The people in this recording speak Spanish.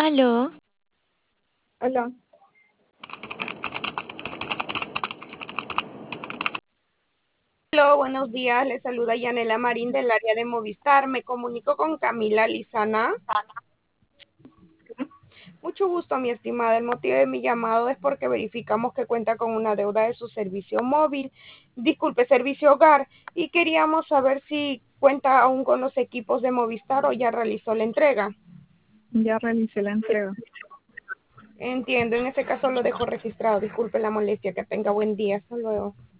Aló, Hola, Hola, buenos días. Les saluda Yanela Marín del área de Movistar. Me comunico con Camila Lizana. Mucho gusto, mi estimada. El motivo de mi llamado es porque verificamos que cuenta con una deuda de su servicio móvil, disculpe, servicio hogar, y queríamos saber si cuenta aún con los equipos de Movistar o ya realizó la entrega. ya realicé la entrega. Entiendo, en ese caso lo dejo registrado. Disculpe la molestia, que tenga buen día. Hasta luego.